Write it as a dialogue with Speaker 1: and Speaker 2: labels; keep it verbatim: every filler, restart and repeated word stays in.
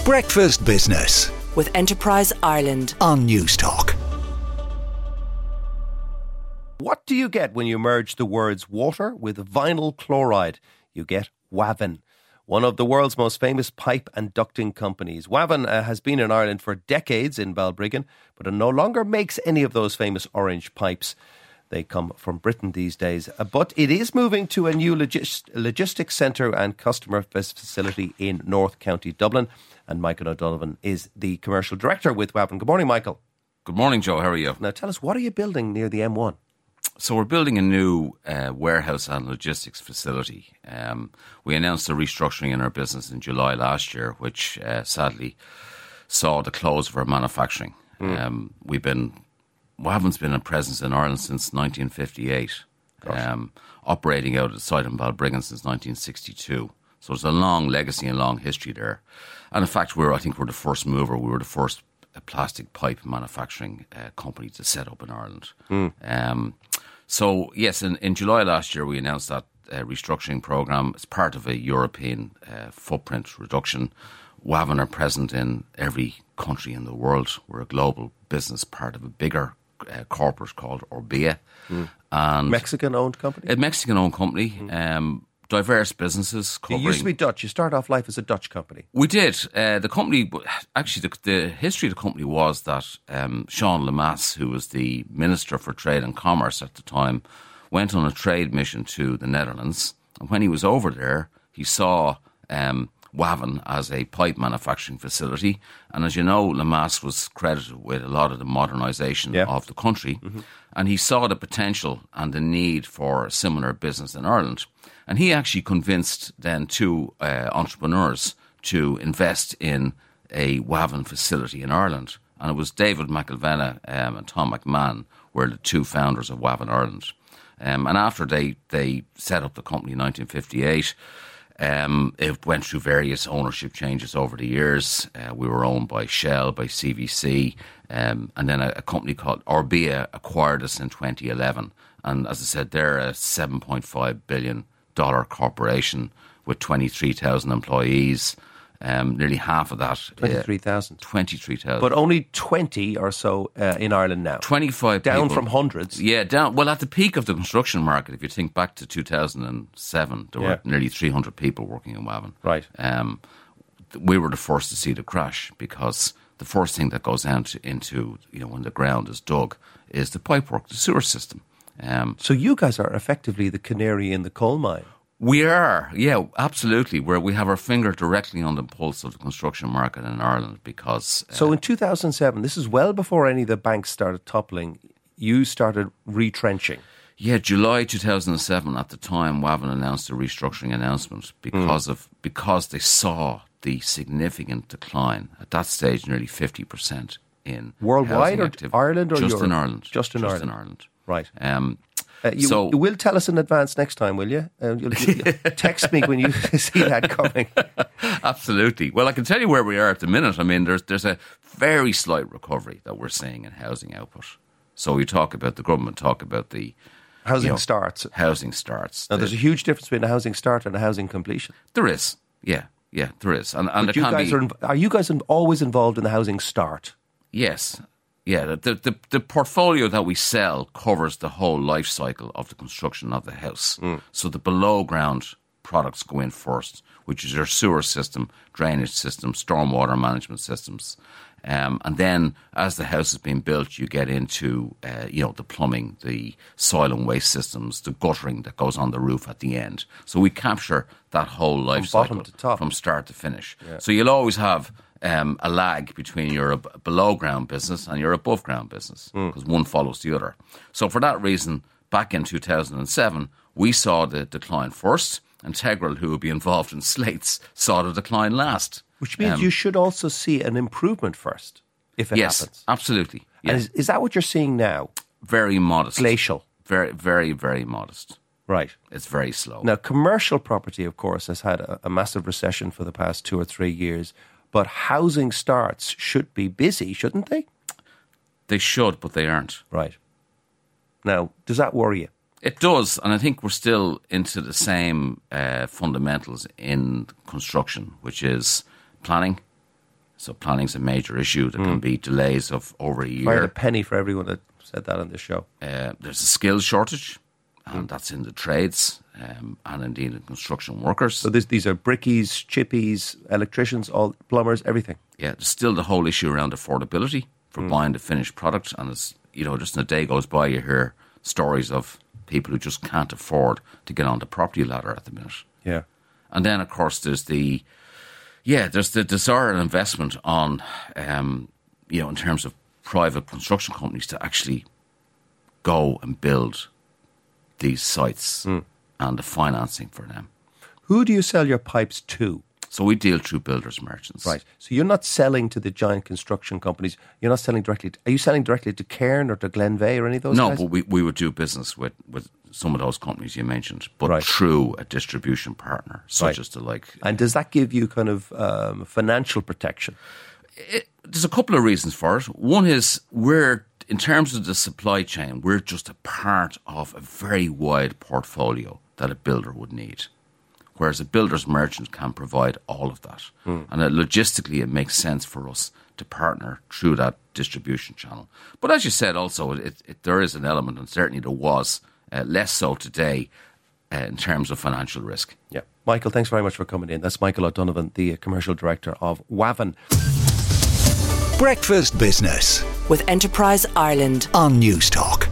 Speaker 1: Breakfast Business
Speaker 2: with Enterprise Ireland
Speaker 1: on Newstalk.
Speaker 3: What do you get when you merge the words water with vinyl chloride? You get Wavin, one of the world's most famous pipe and ducting companies. Wavin uh, has been in Ireland for decades in Balbriggan, but it no longer makes any of those famous orange pipes. They come from Britain these days. Uh, but it is moving to a new logis- logistics centre and customer facility in North County Dublin. And Michael O'Donovan is the commercial director with Wavin. Good morning, Michael.
Speaker 4: Good morning, Joe. How are you?
Speaker 3: Now tell us, what are you building near the M one?
Speaker 4: So we're building a new uh, warehouse and logistics facility. Um, we announced a restructuring in our business in July last year, which uh, sadly saw the close of our manufacturing. Mm. Um, we've been, Wavin's been a presence in Ireland since nineteen fifty-eight, um, operating out at the site in Balbriggan since nineteen sixty-two. So there's a long legacy and long history there. And in fact, we're I think we're the first mover. We were the first uh, plastic pipe manufacturing uh, company to set up in Ireland. Mm. Um, So, yes, in, in July last year, we announced that uh, restructuring programme as part of a European uh, footprint reduction. Wavin are present in every country in the world. We're a global business, part of a bigger uh, corporate called Orbea.
Speaker 3: Mm. And Mexican-owned company?
Speaker 4: A Mexican-owned company. Mm. Um, diverse businesses covering...
Speaker 3: It used to be Dutch. You started off life as a Dutch company.
Speaker 4: We did. Uh, the company... Actually, the, the history of the company was that um, Sean Lemass, who was the Minister for Trade and Commerce at the time, went on a trade mission to the Netherlands. And when he was over there, he saw um, Wavin as a pipe manufacturing facility. And as you know, Lemass was credited with a lot of the modernisation yeah. of the country. Mm-hmm. And he saw the potential and the need for a similar business in Ireland. And he actually convinced then two uh, entrepreneurs to invest in a Wavin facility in Ireland. And it was David McIlvenna um, and Tom McMahon were the two founders of Wavin Ireland. Um, and after they, they set up the company in nineteen fifty-eight, um, it went through various ownership changes over the years. Uh, we were owned by Shell, by C V C, um, and then a, a company called Orbea acquired us in twenty eleven. And as I said, they're a seven point five billion dollars corporation with twenty-three thousand employees. Um, nearly half of that.
Speaker 3: twenty-three thousand.
Speaker 4: Uh, twenty-three thousand.
Speaker 3: But only twenty or so uh, in Ireland now.
Speaker 4: twenty-five
Speaker 3: Down
Speaker 4: people.
Speaker 3: from hundreds.
Speaker 4: Yeah, down. Well, at the peak of the construction market, if you think back to two thousand seven, there yeah. were nearly three hundred people working in Wavin.
Speaker 3: Right.
Speaker 4: Um, we were the first to see the crash because the first thing that goes out into, you know, when the ground is dug is the pipework, the sewer system. Um,
Speaker 3: so you guys are effectively the canary in the coal mine.
Speaker 4: We are, yeah, absolutely. Where we have our finger directly on the pulse of the construction market in Ireland because...
Speaker 3: Uh, so in two thousand seven, this is well before any of the banks started toppling, you started retrenching.
Speaker 4: Yeah, July two thousand seven, at the time, Wavin announced a restructuring announcement because mm. of because they saw the significant decline, at that stage nearly fifty percent in
Speaker 3: worldwide or
Speaker 4: activity.
Speaker 3: Ireland or
Speaker 4: Just
Speaker 3: Europe?
Speaker 4: in Ireland.
Speaker 3: Just in
Speaker 4: Just
Speaker 3: Ireland.
Speaker 4: in Ireland.
Speaker 3: Right.
Speaker 4: Um,
Speaker 3: Uh, you,
Speaker 4: so,
Speaker 3: you will tell us in advance next time, will you? Uh, you'll, you'll text me when you see that coming.
Speaker 4: Absolutely. Well, I can tell you where we are at the minute. I mean, there's there's a very slight recovery that we're seeing in housing output. So we talk about the government, talk about the
Speaker 3: housing
Speaker 4: you know,
Speaker 3: starts.
Speaker 4: Housing starts.
Speaker 3: Now,
Speaker 4: the,
Speaker 3: there's a huge difference between a housing start and a housing completion.
Speaker 4: There is. Yeah, yeah, there is. And, and
Speaker 3: but
Speaker 4: there
Speaker 3: you
Speaker 4: can
Speaker 3: guys
Speaker 4: be,
Speaker 3: are, are you guys always involved in the housing start?
Speaker 4: Yes. Yeah, the, the the portfolio that we sell covers the whole life cycle of the construction of the house. Mm. So the below ground products go in first, which is your sewer system, drainage system, stormwater management systems. Um, and then as the house is being built, you get into, uh, you know, the plumbing, the soil and waste systems, the guttering that goes on the roof at the end. So we capture that whole life
Speaker 3: from
Speaker 4: cycle
Speaker 3: bottom to top.
Speaker 4: From start to finish.
Speaker 3: Yeah.
Speaker 4: So you'll always have um, a lag between your below ground business and your above ground business because mm. one follows the other. So for that reason, back in two thousand seven, we saw the decline first. Integral, who would be involved in slates, saw the decline last.
Speaker 3: Which means um, you should also see an improvement first, if it
Speaker 4: yes,
Speaker 3: happens.
Speaker 4: Absolutely. Yes.
Speaker 3: And is, is that what you're seeing now?
Speaker 4: Very modest.
Speaker 3: Glacial.
Speaker 4: Very, very, very modest.
Speaker 3: Right.
Speaker 4: It's very slow.
Speaker 3: Now, commercial property, of course, has had a, a massive recession for the past two or three years, but housing starts should be busy, shouldn't they?
Speaker 4: They should, but they aren't.
Speaker 3: Right. Now, does that worry you?
Speaker 4: It does, and I think we're still into the same uh, fundamentals in construction, which is planning, So planning's a major issue. There can be delays of over a
Speaker 3: I had a
Speaker 4: year.
Speaker 3: penny for everyone that said that on this show.
Speaker 4: Uh, there's a skills shortage, and that's in the trades um, and indeed in construction workers.
Speaker 3: So this, these are brickies, chippies, electricians, all plumbers, everything.
Speaker 4: Yeah, there's still the whole issue around affordability for buying the finished product. And it's, you know, just in a day goes by, you hear stories of people who just can't afford to get on the property ladder at the minute.
Speaker 3: Yeah.
Speaker 4: And then, of course, there's the, yeah, there's the desire and investment on, um, you know, in terms of private construction companies to actually go and build these sites and the financing for them.
Speaker 3: Who do you sell your pipes to?
Speaker 4: So we deal through builders merchants.
Speaker 3: Right. So you're not selling to the giant construction companies. You're not selling directly. To, are you selling directly to Cairn or to Glenveigh or any of those
Speaker 4: No,
Speaker 3: guys?
Speaker 4: but we, we would do business with, with some of those companies you mentioned, but
Speaker 3: Right.
Speaker 4: through a distribution partner, such
Speaker 3: Right.
Speaker 4: as the like.
Speaker 3: And does that give you kind of um, financial protection?
Speaker 4: It, there's a couple of reasons for it. One is we're, in terms of the supply chain, we're just a part of a very wide portfolio that a builder would need. Whereas a builder's merchant can provide all of that. Mm. And it, logistically, it makes sense for us to partner through that distribution channel. But as you said, also, it, it, there is an element, and certainly there was, uh, less so today, uh, in terms of financial risk.
Speaker 3: Yeah. Michael, thanks very much for coming in. That's Michael O'Donovan, the commercial director of Waven.
Speaker 1: Breakfast Business
Speaker 2: With Enterprise Ireland.
Speaker 1: on News Talk.